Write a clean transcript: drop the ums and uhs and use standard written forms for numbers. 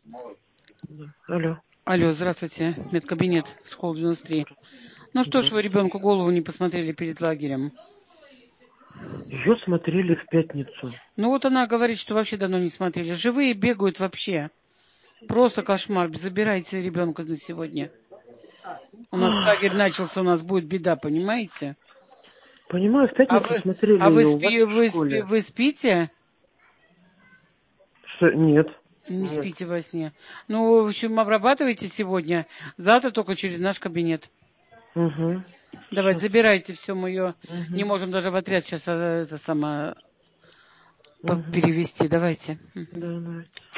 Да. Алло. Алло, здравствуйте. Медкабинет, школа 93. Ну что ж вы ребенку голову не посмотрели перед лагерем? Ее смотрели в пятницу. Ну вот она говорит, что вообще давно не смотрели. Живые бегают вообще. Просто кошмар. Забирайте ребенка на сегодня. У нас лагерь начался, у нас будет беда, понимаете? Понимаю, в пятницу смотрели вы, ее у вас в школе. вы спите? Что? Нет. Не Нет. спите во сне. Ну, в общем, обрабатывайте сегодня. Завтра только через наш кабинет. Угу. Давайте, Сейчас. забирайте все, мы ее не Угу. можем даже в отряд сейчас это само Угу. перевести. Давайте. Да, давайте.